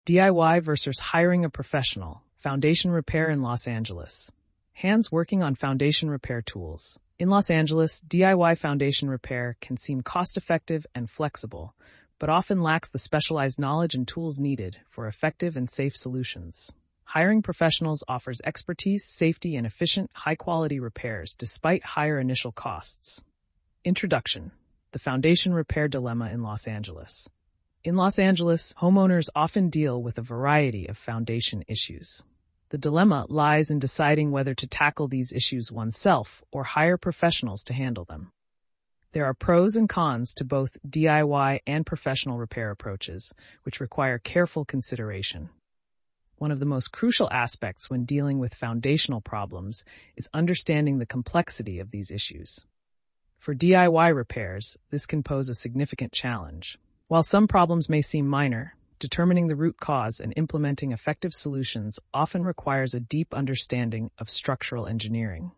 DIY versus hiring a professional. Foundation repair in Los Angeles. Hands working on foundation repair tools. In Los Angeles, DIY foundation repair can seem cost-effective and flexible, but often lacks the specialized knowledge and tools needed for effective and safe solutions. Hiring professionals offers expertise, safety, and efficient, high-quality repairs despite higher initial costs. Introduction: The foundation repair dilemma in Los Angeles. In Los Angeles, homeowners often deal with a variety of foundation issues. The dilemma lies in deciding whether to tackle these issues oneself or hire professionals to handle them. There are pros and cons to both DIY and professional repair approaches, which require careful consideration. One of the most crucial aspects when dealing with foundational problems is understanding the complexity of these issues. For DIY repairs, this can pose a significant challenge. While some problems may seem minor, determining the root cause and implementing effective solutions often requires a deep understanding of structural engineering.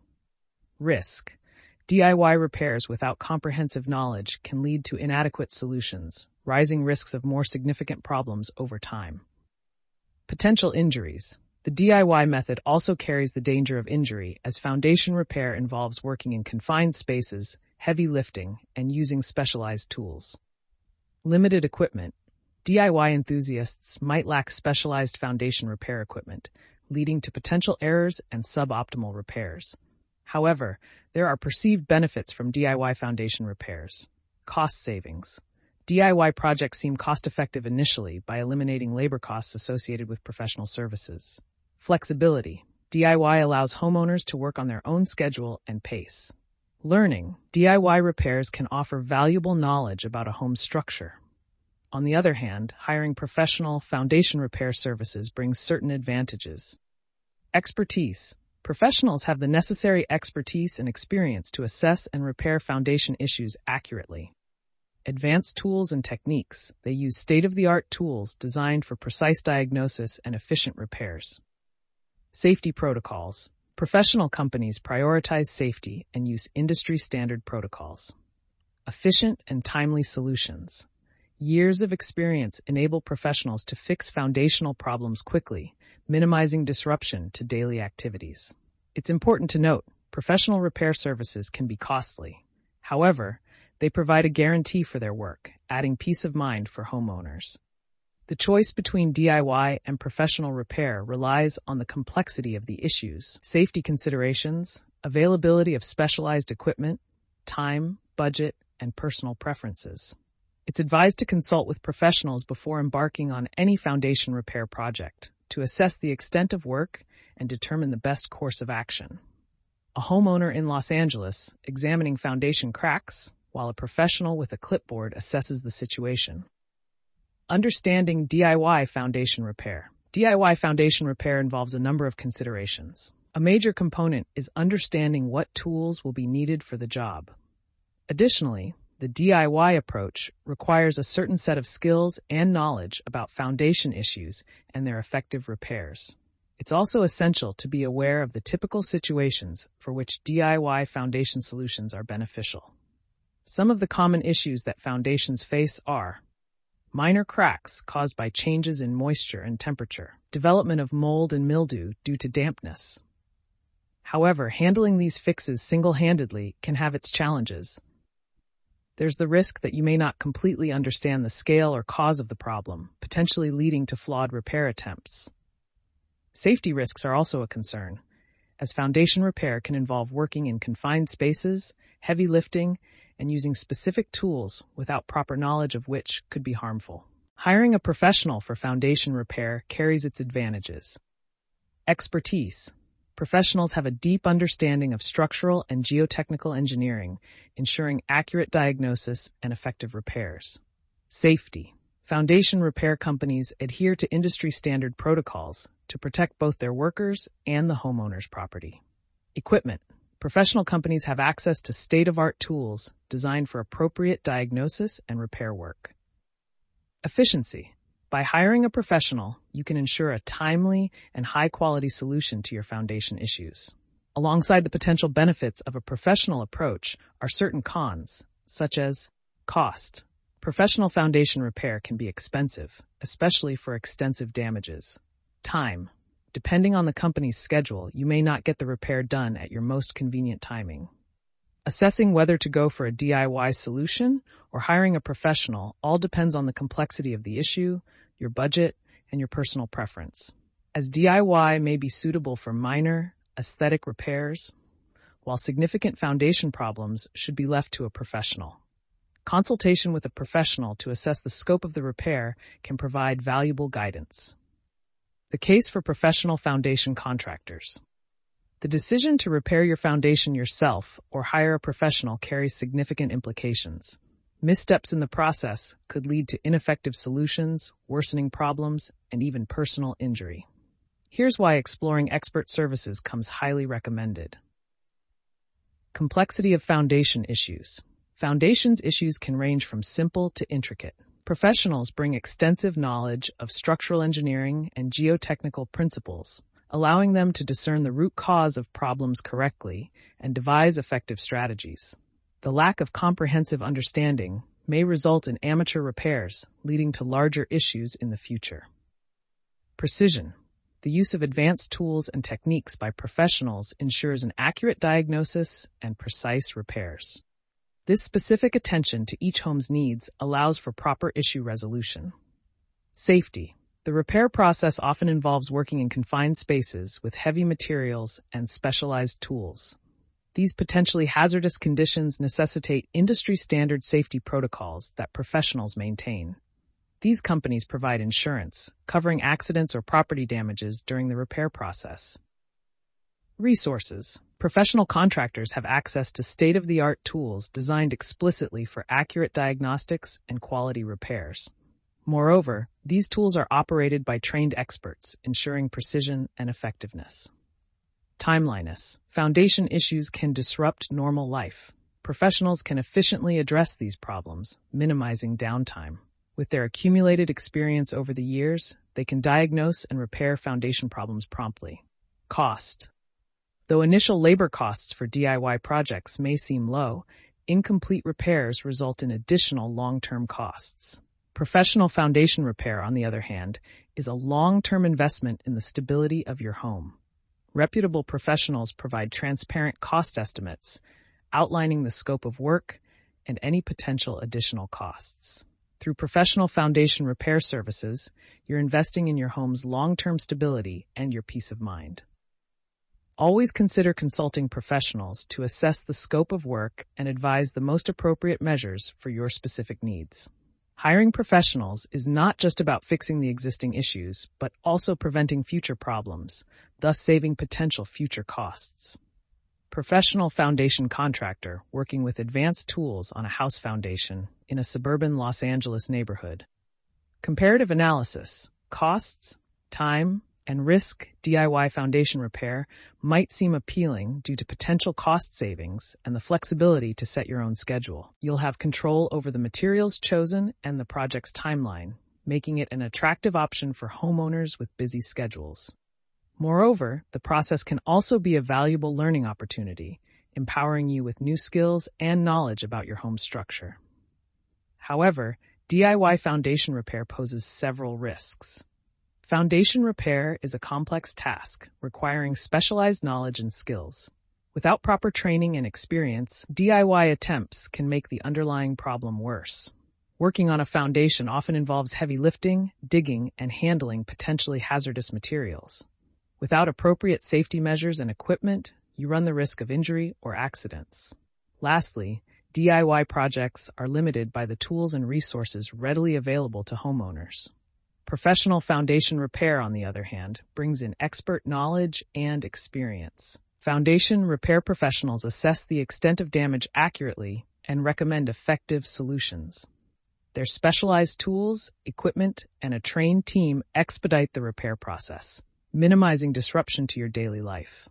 Risk: DIY repairs without comprehensive knowledge can lead to inadequate solutions, rising risks of more significant problems over time. Potential injuries: the DIY method also carries the danger of injury, as foundation repair involves working in confined spaces, heavy lifting, and using specialized tools. Limited equipment: DIY enthusiasts might lack specialized foundation repair equipment, leading to potential errors and suboptimal repairs. However, there are perceived benefits from DIY foundation repairs. Cost savings: DIY projects seem cost-effective initially by eliminating labor costs associated with professional services. Flexibility: DIY allows homeowners to work on their own schedule and pace. Learning: DIY repairs can offer valuable knowledge about a home's structure. On the other hand, hiring professional foundation repair services brings certain advantages. Expertise: professionals have the necessary expertise and experience to assess and repair foundation issues accurately. Advanced tools and techniques: they use state-of-the-art tools designed for precise diagnosis and efficient repairs. Safety protocols: professional companies prioritize safety and use industry-standard protocols. Efficient and timely solutions: years of experience enable professionals to fix foundational problems quickly, minimizing disruption to daily activities. It's important to note, professional repair services can be costly. However, they provide a guarantee for their work, adding peace of mind for homeowners. The choice between DIY and professional repair relies on the complexity of the issues, safety considerations, availability of specialized equipment, time, budget, and personal preferences. It's advised to consult with professionals before embarking on any foundation repair project to assess the extent of work and determine the best course of action. A homeowner in Los Angeles examining foundation cracks, while a professional with a clipboard assesses the situation. Understanding DIY foundation repair. DIY foundation repair involves a number of considerations. A major component is understanding what tools will be needed for the job. Additionally, the DIY approach requires a certain set of skills and knowledge about foundation issues and their effective repairs. It's also essential to be aware of the typical situations for which DIY foundation solutions are beneficial. Some of the common issues that foundations face are minor cracks caused by changes in moisture and temperature, development of mold and mildew due to dampness. However, handling these fixes single-handedly can have its challenges. There's the risk that you may not completely understand the scale or cause of the problem, potentially leading to flawed repair attempts. Safety risks are also a concern, as foundation repair can involve working in confined spaces, heavy lifting, and using specific tools without proper knowledge of which could be harmful. Hiring a professional for foundation repair carries its advantages. Expertise. Professionals have a deep understanding of structural and geotechnical engineering, ensuring accurate diagnosis and effective repairs. Safety. Foundation repair companies adhere to industry-standard protocols to protect both their workers and the homeowner's property. Equipment. Professional companies have access to state-of-the-art tools designed for appropriate diagnosis and repair work. Efficiency. By hiring a professional, you can ensure a timely and high-quality solution to your foundation issues. Alongside the potential benefits of a professional approach are certain cons, such as cost. Professional foundation repair can be expensive, especially for extensive damages. Time. Depending on the company's schedule, you may not get the repair done at your most convenient timing. Assessing whether to go for a DIY solution or hiring a professional all depends on the complexity of the issue, your budget, and your personal preference. As DIY may be suitable for minor, aesthetic repairs, while significant foundation problems should be left to a professional. Consultation with a professional to assess the scope of the repair can provide valuable guidance. The case for professional foundation contractors. The decision to repair your foundation yourself or hire a professional carries significant implications. Missteps in the process could lead to ineffective solutions, worsening problems, and even personal injury. Here's why exploring expert services comes highly recommended. Complexity of foundation issues. Foundations issues can range from simple to intricate. Professionals bring extensive knowledge of structural engineering and geotechnical principles, allowing them to discern the root cause of problems correctly and devise effective strategies. The lack of comprehensive understanding may result in amateur repairs, leading to larger issues in the future. Precision. The use of advanced tools and techniques by professionals ensures an accurate diagnosis and precise repairs. This specific attention to each home's needs allows for proper issue resolution. Safety. The repair process often involves working in confined spaces with heavy materials and specialized tools. These potentially hazardous conditions necessitate industry-standard safety protocols that professionals maintain. These companies provide insurance, covering accidents or property damages during the repair process. Resources. Professional contractors have access to state-of-the-art tools designed explicitly for accurate diagnostics and quality repairs. Moreover, these tools are operated by trained experts, ensuring precision and effectiveness. Timeliness. Foundation issues can disrupt normal life. Professionals can efficiently address these problems, minimizing downtime. With their accumulated experience over the years, they can diagnose and repair foundation problems promptly. Cost. Though initial labor costs for DIY projects may seem low, incomplete repairs result in additional long-term costs. Professional foundation repair, on the other hand, is a long-term investment in the stability of your home. Reputable professionals provide transparent cost estimates, outlining the scope of work and any potential additional costs. Through professional foundation repair services, you're investing in your home's long-term stability and your peace of mind. Always consider consulting professionals to assess the scope of work and advise the most appropriate measures for your specific needs. Hiring professionals is not just about fixing the existing issues, but also preventing future problems, thus saving potential future costs. Professional foundation contractor working with advanced tools on a house foundation in a suburban Los Angeles neighborhood. Comparative analysis. Costs, time, and risk DIY foundation repair might seem appealing due to potential cost savings and the flexibility to set your own schedule. You'll have control over the materials chosen and the project's timeline, making it an attractive option for homeowners with busy schedules. Moreover, the process can also be a valuable learning opportunity, empowering you with new skills and knowledge about your home structure. However, DIY foundation repair poses several risks. Foundation repair is a complex task requiring specialized knowledge and skills. Without proper training and experience, DIY attempts can make the underlying problem worse. Working on a foundation often involves heavy lifting, digging, and handling potentially hazardous materials. Without appropriate safety measures and equipment, you run the risk of injury or accidents. Lastly, DIY projects are limited by the tools and resources readily available to homeowners. Professional foundation repair, on the other hand, brings in expert knowledge and experience. Foundation repair professionals assess the extent of damage accurately and recommend effective solutions. Their specialized tools, equipment, and a trained team expedite the repair process, minimizing disruption to your daily life.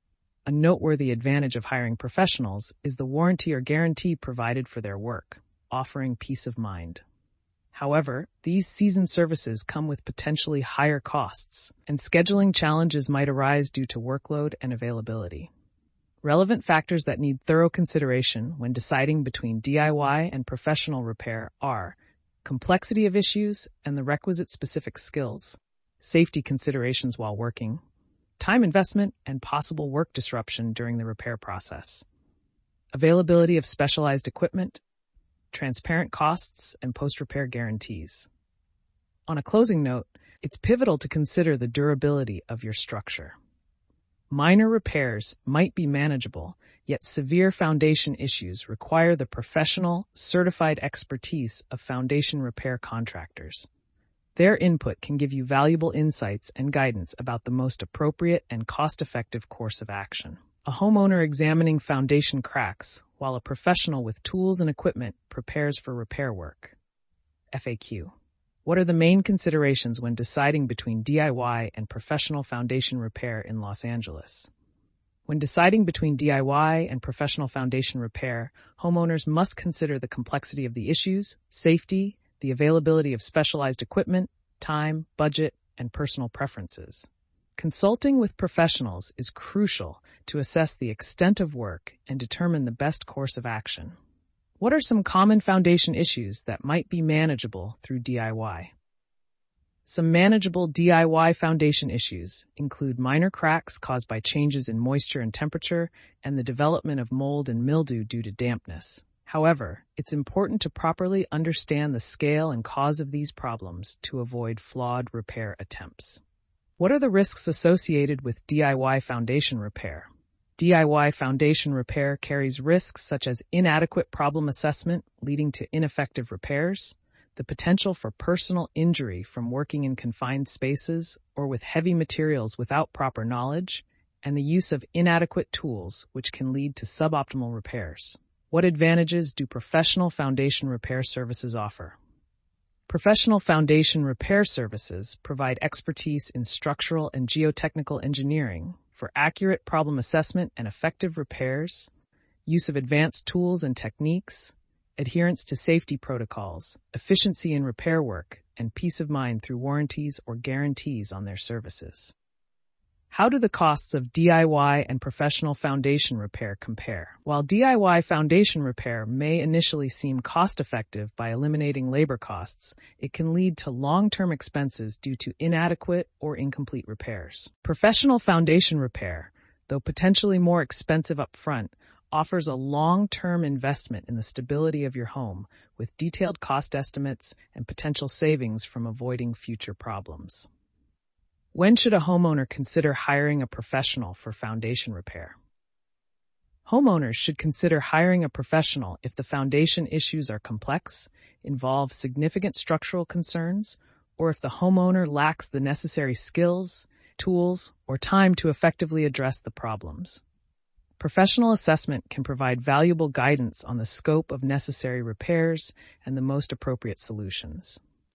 A noteworthy advantage of hiring professionals is the warranty or guarantee provided for their work, offering peace of mind. However, these seasoned services come with potentially higher costs, and scheduling challenges might arise due to workload and availability. Relevant factors that need thorough consideration when deciding between DIY and professional repair are complexity of issues and the requisite specific skills, safety considerations while working, time investment and possible work disruption during the repair process, availability of specialized equipment, transparent costs, and post-repair guarantees. On a closing note, it's pivotal to consider the durability of your structure. Minor repairs might be manageable, yet severe foundation issues require the professional, certified expertise of foundation repair contractors. Their input can give you valuable insights and guidance about the most appropriate and cost-effective course of action. A homeowner examining foundation cracks, while a professional with tools and equipment prepares for repair work. FAQ. What are the main considerations when deciding between DIY and professional foundation repair in Los Angeles? When deciding between DIY and professional foundation repair, homeowners must consider the complexity of the issues, safety, the availability of specialized equipment, time, budget, and personal preferences. Consulting with professionals is crucial to assess the extent of work and determine the best course of action. What are some common foundation issues that might be manageable through DIY? Some manageable DIY foundation issues include minor cracks caused by changes in moisture and temperature and the development of mold and mildew due to dampness. However, it's important to properly understand the scale and cause of these problems to avoid flawed repair attempts. What are the risks associated with DIY foundation repair? DIY foundation repair carries risks such as inadequate problem assessment leading to ineffective repairs, the potential for personal injury from working in confined spaces or with heavy materials without proper knowledge, and the use of inadequate tools which can lead to suboptimal repairs. What advantages do professional foundation repair services offer? Professional foundation repair services provide expertise in structural and geotechnical engineering for accurate problem assessment and effective repairs, use of advanced tools and techniques, adherence to safety protocols, efficiency in repair work, and peace of mind through warranties or guarantees on their services. How do the costs of DIY and professional foundation repair compare? While DIY foundation repair may initially seem cost-effective by eliminating labor costs, it can lead to long-term expenses due to inadequate or incomplete repairs. Professional foundation repair, though potentially more expensive up front, offers a long-term investment in the stability of your home with detailed cost estimates and potential savings from avoiding future problems. When should a homeowner consider hiring a professional for foundation repair? Homeowners should consider hiring a professional if the foundation issues are complex, involve significant structural concerns, or if the homeowner lacks the necessary skills, tools, or time to effectively address the problems. Professional assessment can provide valuable guidance on the scope of necessary repairs and the most appropriate solutions.